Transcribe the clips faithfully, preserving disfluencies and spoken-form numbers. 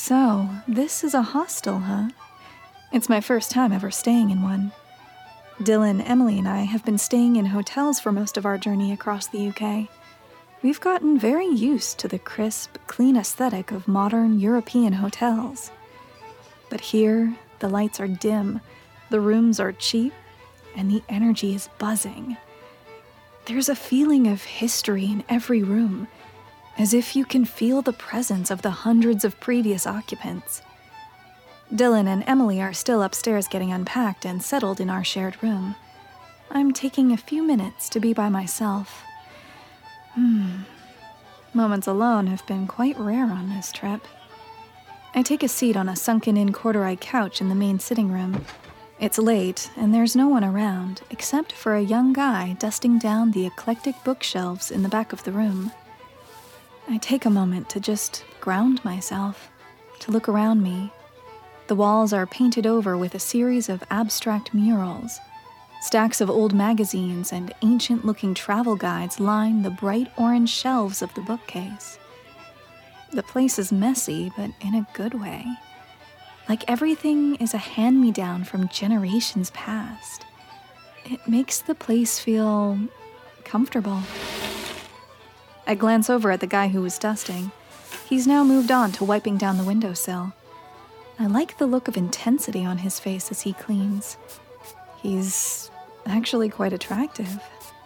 So, this is a hostel, huh? It's my first time ever staying in one. Dylan, Emily, and I have been staying in hotels for most of our journey across the U K. We've gotten very used to the crisp, clean aesthetic of modern European hotels. But here, the lights are dim, the rooms are cheap, and the energy is buzzing. There's a feeling of history in every room, as if you can feel the presence of the hundreds of previous occupants. Dylan and Emily are still upstairs getting unpacked and settled in our shared room. I'm taking a few minutes to be by myself. Hmm. Moments alone have been quite rare on this trip. I take a seat on a sunken-in corduroy couch in the main sitting room. It's late, and there's no one around, except for a young guy dusting down the eclectic bookshelves in the back of the room. I take a moment to just ground myself, to look around me. The walls are painted over with a series of abstract murals. Stacks of old magazines and ancient-looking travel guides line the bright orange shelves of the bookcase. The place is messy, but in a good way. Like everything is a hand-me-down from generations past. It makes the place feel comfortable. I glance over at the guy who was dusting. He's now moved on to wiping down the windowsill. I like the look of intensity on his face as he cleans. He's actually quite attractive.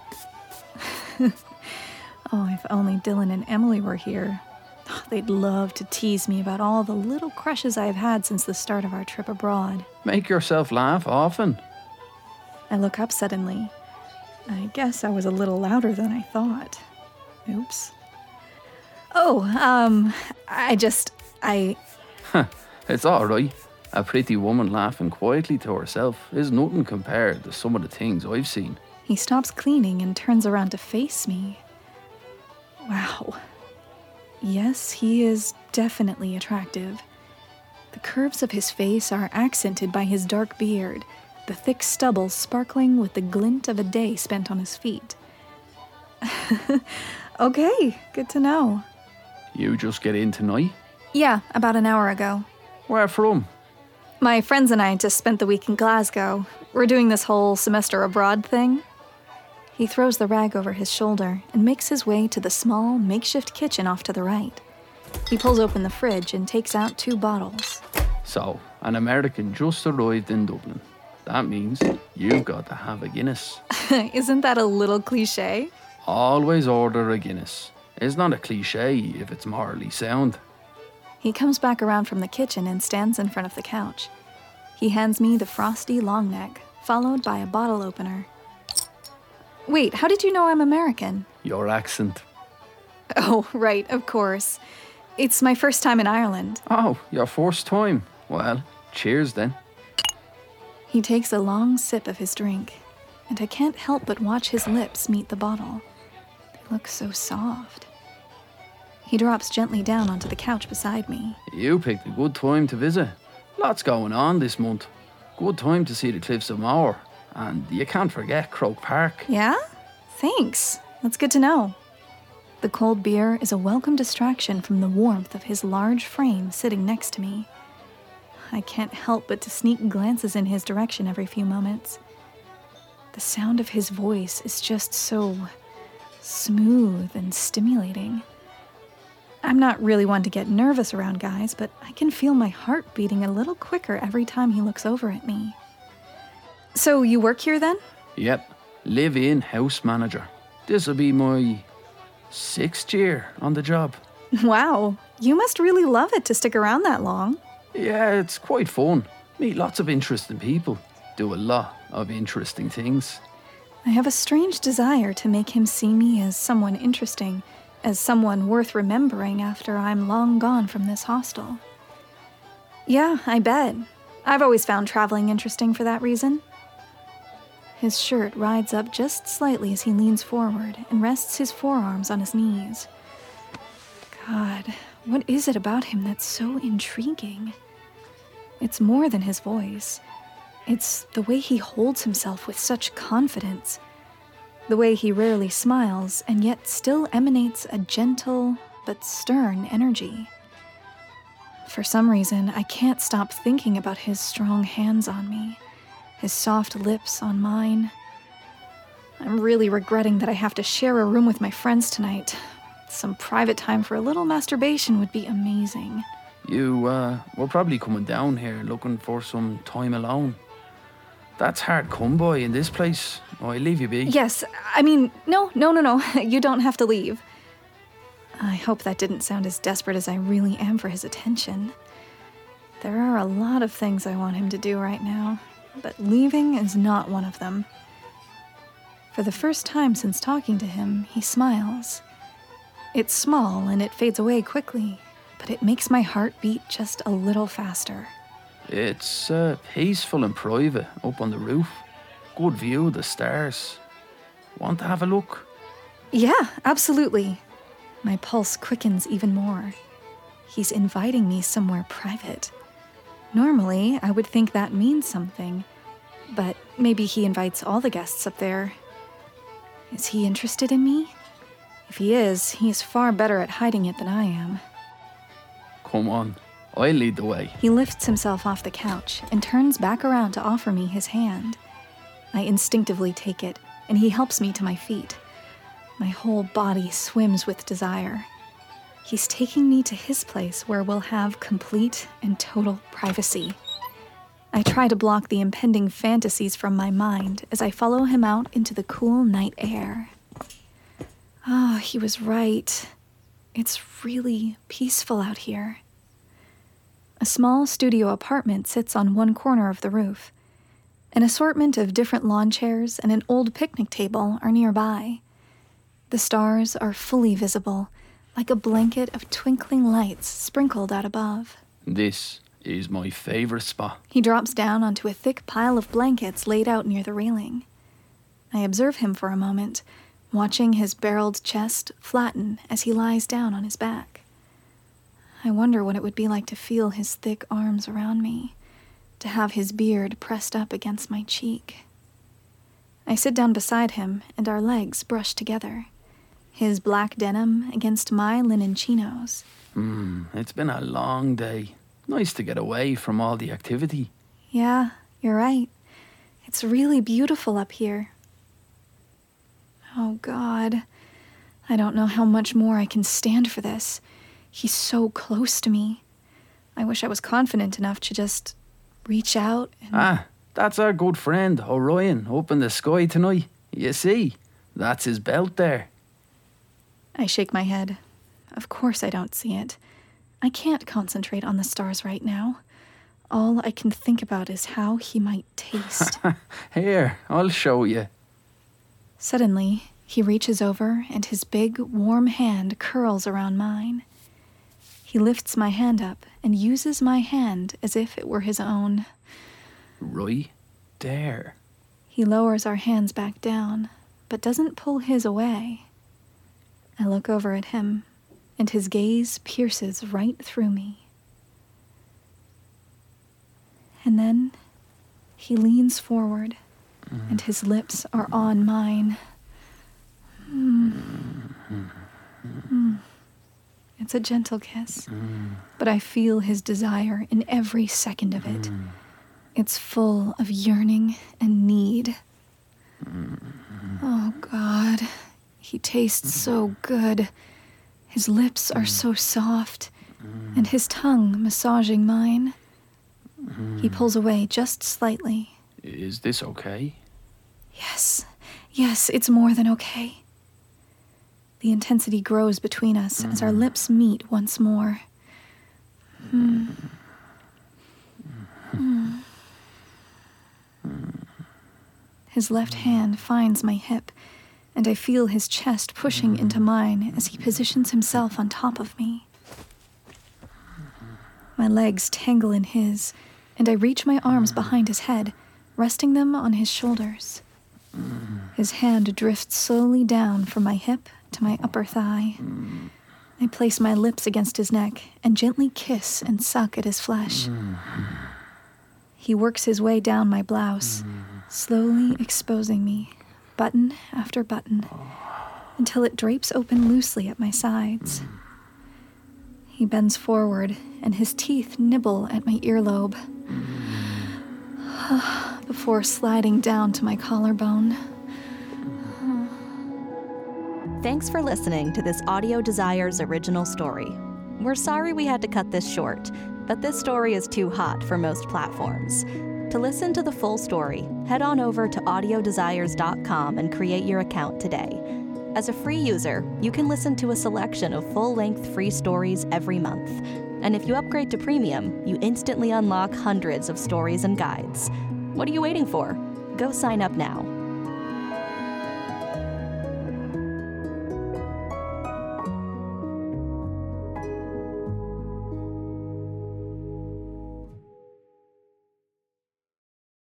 Oh, if only Dylan and Emily were here. They'd love to tease me about all the little crushes I've had since the start of our trip abroad. Make yourself laugh often. I look up suddenly. I guess I was a little louder than I thought. Oops. Oh, um, I just, I... Huh, it's alright. A pretty woman laughing quietly to herself is nothing compared to some of the things I've seen. He stops cleaning and turns around to face me. Wow. Yes, he is definitely attractive. The curves of his face are accented by his dark beard, the thick stubble sparkling with the glint of a day spent on his feet. Okay, good to know. You just get in tonight? Yeah, about an hour ago. Where from? My friends and I just spent the week in Glasgow. We're doing this whole semester abroad thing. He throws the rag over his shoulder and makes his way to the small, makeshift kitchen off to the right. He pulls open the fridge and takes out two bottles. So, an American just arrived in Dublin. That means you've got to have a Guinness. Isn't that a little cliché? Always order a Guinness. It's not a cliché if it's morally sound. He comes back around from the kitchen and stands in front of the couch. He hands me the frosty long neck, followed by a bottle opener. Wait, how did you know I'm American? Your accent. Oh, right, of course. It's my first time in Ireland. Oh, your first time. Well, cheers then. He takes a long sip of his drink, and I can't help but watch his lips meet the bottle. They look so soft. He drops gently down onto the couch beside me. You picked a good time to visit. Lots going on this month. Good time to see the Cliffs of Moher. And you can't forget Croke Park. Yeah? Thanks. That's good to know. The cold beer is a welcome distraction from the warmth of his large frame sitting next to me. I can't help but to sneak glances in his direction every few moments. The sound of his voice is just so smooth and stimulating. I'm not really one to get nervous around guys, but I can feel my heart beating a little quicker every time he looks over at me. So you work here then? Yep, live-in house manager. This'll be my sixth year on the job. Wow, you must really love it to stick around that long. Yeah, it's quite fun. Meet lots of interesting people. Do a lot of interesting things. I have a strange desire to make him see me as someone interesting, as someone worth remembering after I'm long gone from this hostel. Yeah, I bet. I've always found traveling interesting for that reason. His shirt rides up just slightly as he leans forward and rests his forearms on his knees. God, what is it about him that's so intriguing? It's more than his voice. It's the way he holds himself with such confidence. The way he rarely smiles and yet still emanates a gentle but stern energy. For some reason, I can't stop thinking about his strong hands on me, his soft lips on mine. I'm really regretting that I have to share a room with my friends tonight. Some private time for a little masturbation would be amazing. You, uh, were probably coming down here looking for some time alone. That's hard come by in this place. Oh, I'll leave you be. Yes, I mean, no, no, no, no. You don't have to leave. I hope that didn't sound as desperate as I really am for his attention. There are a lot of things I want him to do right now, but leaving is not one of them. For the first time since talking to him, he smiles. It's small and it fades away quickly, but it makes my heart beat just a little faster. It's uh, peaceful and private up on the roof. Good view of the stars. Want to have a look? Yeah, absolutely. My pulse quickens even more. He's inviting me somewhere private. Normally, I would think that means something, but maybe he invites all the guests up there. Is he interested in me? If he is, he is far better at hiding it than I am. Come on, I'll lead the way. He lifts himself off the couch and turns back around to offer me his hand. I instinctively take it, and he helps me to my feet. My whole body swims with desire. He's taking me to his place where we'll have complete and total privacy. I try to block the impending fantasies from my mind as I follow him out into the cool night air. Ah, oh, he was right. It's really peaceful out here. A small studio apartment sits on one corner of the roof. An assortment of different lawn chairs and an old picnic table are nearby. The stars are fully visible, like a blanket of twinkling lights sprinkled out above. This is my favorite spot. He drops down onto a thick pile of blankets laid out near the railing. I observe him for a moment, watching his barreled chest flatten as he lies down on his back. I wonder what it would be like to feel his thick arms around me, to have his beard pressed up against my cheek. I sit down beside him, and our legs brush together, his black denim against my linen chinos. Hmm, it's been a long day. Nice to get away from all the activity. Yeah, you're right. It's really beautiful up here. Oh, God. I don't know how much more I can stand for this. He's so close to me. I wish I was confident enough to just reach out and... Ah, that's our good friend, Orion, up in the sky tonight. You see, that's his belt there. I shake my head. Of course I don't see it. I can't concentrate on the stars right now. All I can think about is how he might taste. Here, I'll show you. Suddenly, he reaches over and his big, warm hand curls around mine. He lifts my hand up and uses my hand as if it were his own. Right there. He lowers our hands back down, but doesn't pull his away. I look over at him, and his gaze pierces right through me. And then he leans forward, mm. and his lips are on mine. Mm. Mm. It's a gentle kiss, mm. but I feel his desire in every second of it. Mm. It's full of yearning and need. Mm. Oh, God. He tastes so good. His lips are so soft, and his tongue massaging mine. He pulls away just slightly. Is this okay? Yes, yes, it's more than okay. The intensity grows between us as our lips meet once more. Mm. Mm. His left hand finds my hip, and I feel his chest pushing into mine as he positions himself on top of me. My legs tangle in his, and I reach my arms behind his head, resting them on his shoulders. His hand drifts slowly down from my hip to my upper thigh. I place my lips against his neck and gently kiss and suck at his flesh. He works his way down my blouse, slowly exposing me, button after button, until it drapes open loosely at my sides. He bends forward, and his teeth nibble at my earlobe before sliding down to my collarbone. Thanks for listening to this Audio Desires original story. We're sorry we had to cut this short, but this story is too hot for most platforms. To listen to the full story, head on over to audio desires dot com and create your account today. As a free user, you can listen to a selection of full-length free stories every month. And if you upgrade to premium, you instantly unlock hundreds of stories and guides. What are you waiting for? Go sign up now.